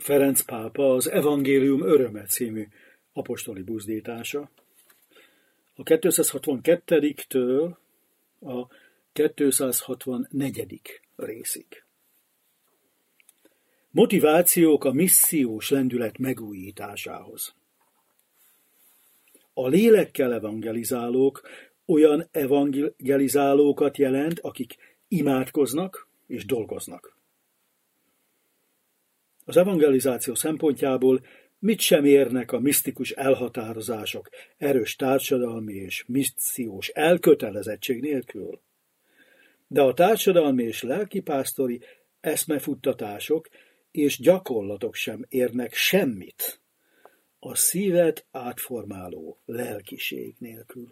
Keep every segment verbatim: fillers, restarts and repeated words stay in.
Ferenc pápa az Evangélium öröme című apostoli buzdítása a kétszázhatvankettőtől a kétszázhatvannegyedik részig. Motivációk a missziós lendület megújításához. A lélekkel evangelizálók olyan evangelizálókat jelent, akik imádkoznak és dolgoznak. Az evangelizáció szempontjából mit sem érnek a misztikus elhatározások erős társadalmi és missziós elkötelezettség nélkül. De a társadalmi és lelkipásztori eszmefuttatások és gyakorlatok sem érnek semmit a szívet átformáló lelkiség nélkül.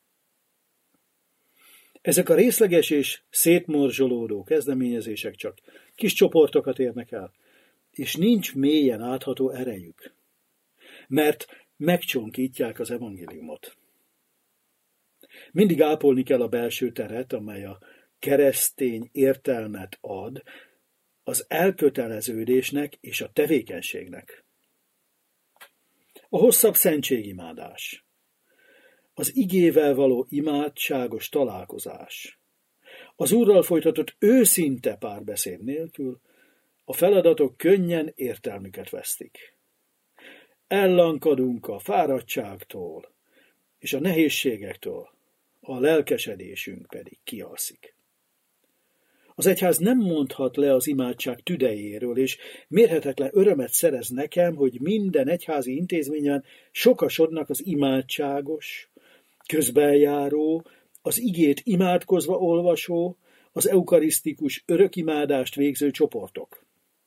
Ezek a részleges és szétmorzsolódó kezdeményezések csak kis csoportokat érnek el, és nincs mélyen átható erejük, mert megcsonkítják az evangéliumot. Mindig ápolni kell a belső teret, amely a keresztény értelmet ad az elköteleződésnek és a tevékenységnek. A hosszabb szentségimádás, az igével való imádságos találkozás, az Úrral folytatott őszinte párbeszéd nélkül a feladatok könnyen értelmüket vesztik. Ellankadunk a fáradtságtól és a nehézségektől, a lelkesedésünk pedig kialszik. Az egyház nem mondhat le az imádság tüdejéről, és mérhetetlen örömet szerez nekem, hogy minden egyházi intézményen sokasodnak az imádságos, közbenjáró, az igét imádkozva olvasó, az eukarisztikus örökimádást végző csoportok.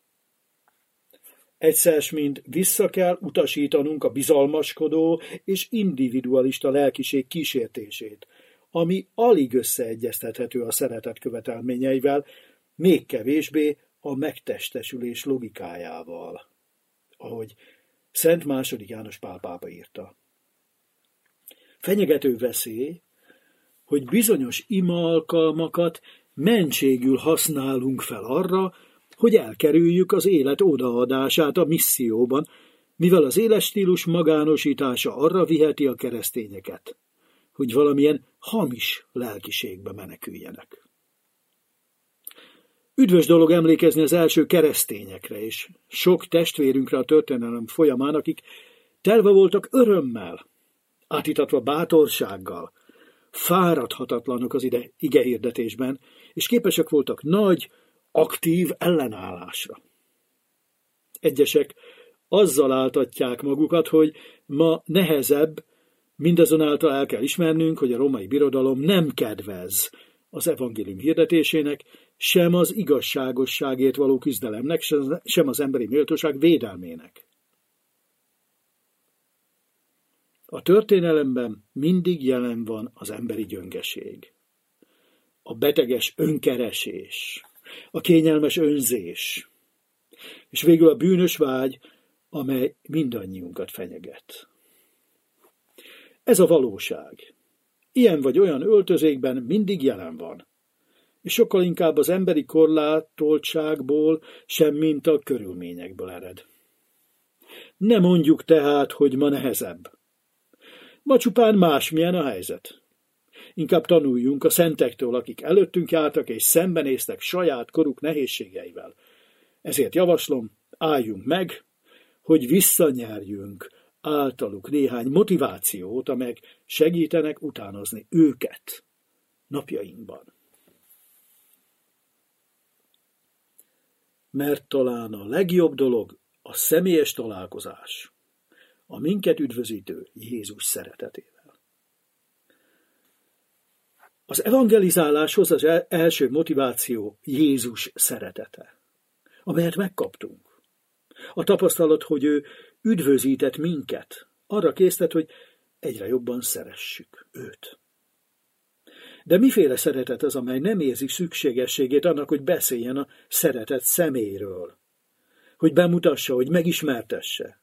Egyszer mind vissza kell utasítanunk a bizalmaskodó és individualista lelkiség kísértését, ami alig összeegyeztethető a szeretet követelményeivel, még kevésbé a megtestesülés logikájával, ahogy Szent második János Pál pápa írta. Fenyegető veszély, hogy bizonyos imaalkalmakat mentségül használunk fel arra, hogy elkerüljük az élet odaadását a misszióban, mivel az életstílus magánosítása arra viheti a keresztényeket, hogy valamilyen hamis lelkiségbe meneküljenek. Üdvös dolog emlékezni az első keresztényekre és sok testvérünkre a történelem folyamán, akik telve voltak örömmel, átítatva bátorsággal, fáradhatatlanok az ide igehirdetésben, és képesek voltak nagy, aktív ellenállásra. Egyesek azzal áltatják magukat, hogy ma nehezebb, mindazonáltal el kell ismernünk, hogy a római birodalom nem kedvez az evangélium hirdetésének, sem az igazságosságért való küzdelemnek, sem az emberi méltóság védelmének. A történelemben mindig jelen van az emberi gyöngeség, a beteges önkeresés, a kényelmes önzés, és végül a bűnös vágy, amely mindannyiunkat fenyeget. Ez a valóság. Ilyen vagy olyan öltözékben mindig jelen van, és sokkal inkább az emberi korlátoltságból, sem mint a körülményekből ered. Ne mondjuk tehát, hogy ma nehezebb. Ma csupán másmilyen a helyzet. Inkább tanuljunk a szentektől, akik előttünk jártak és szembenéztek saját koruk nehézségeivel. Ezért javaslom, álljunk meg, hogy visszanyerjünk általuk néhány motivációt, amelyek segítenek utánozni őket napjainkban. Mert talán a legjobb dolog a személyes találkozás, a minket üdvözítő Jézus szeretetével. Az evangelizáláshoz az első motiváció Jézus szeretete, amelyet megkaptunk. A tapasztalat, hogy ő üdvözített minket, arra késztet, hogy egyre jobban szeressük őt. De miféle szeretet az, amely nem érzi szükségességét annak, hogy beszéljen a szeretett személyről, hogy bemutassa, hogy megismertesse?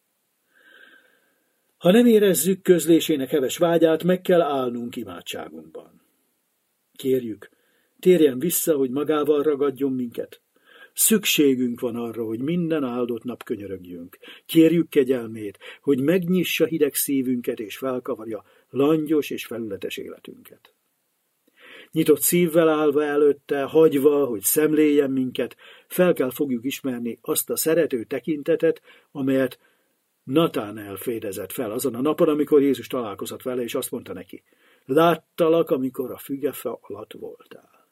Ha nem érezzük közlésének heves vágyát, meg kell állnunk imádságunkban. Kérjük, térjen vissza, hogy magával ragadjon minket. Szükségünk van arra, hogy minden áldott nap könyörögjünk. Kérjük kegyelmét, hogy megnyissa hideg szívünket és felkavarja langyos és felületes életünket. Nyitott szívvel állva előtte, hagyva, hogy szemléljen minket, fel kell fogjuk ismerni azt a szerető tekintetet, amelyet Natánel fedezett fel azon a napon, amikor Jézus találkozott vele, és azt mondta neki: láttalak, amikor a fügefa alatt voltál.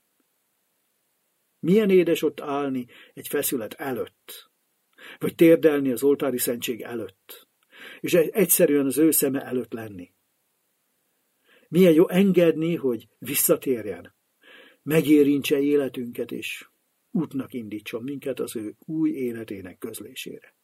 Milyen édes ott állni egy feszület előtt, vagy térdelni az oltári szentség előtt, és egyszerűen az ő szeme előtt lenni. Milyen jó engedni, hogy visszatérjen, megérintse életünket, és útnak indítson minket az ő új életének közlésére.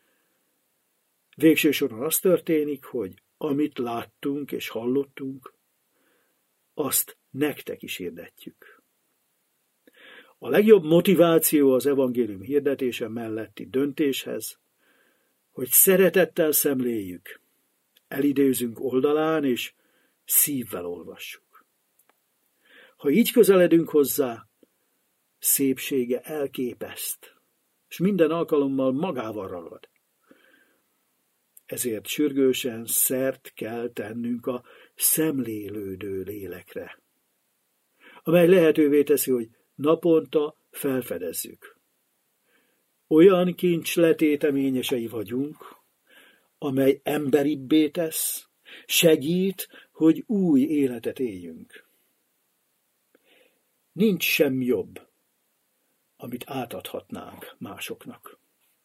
Végső soron az történik, hogy amit láttunk és hallottunk, azt nektek is hirdetjük. A legjobb motiváció az evangélium hirdetése melletti döntéshez, hogy szeretettel szemléljük, elidézünk oldalán és szívvel olvassuk. Ha így közeledünk hozzá, szépsége elképeszt, és minden alkalommal magával ragad. Ezért sürgősen szert kell tennünk a szemlélődő lélekre, amely lehetővé teszi, hogy naponta felfedezzük. Olyan kincs letéteményesei vagyunk, amely emberibbé tesz, segít, hogy új életet éljünk. Nincs sem jobb, amit átadhatnánk másoknak.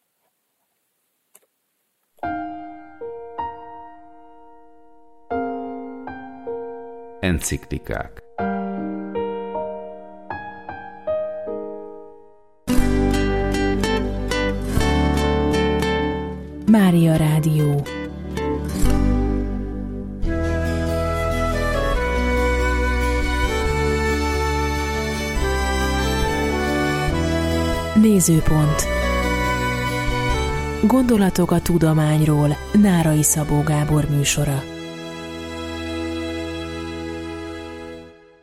Enciklikák. Mária Rádió. Nézőpont. Gondolatok a tudományról. Nárai Szabó Gábor műsora.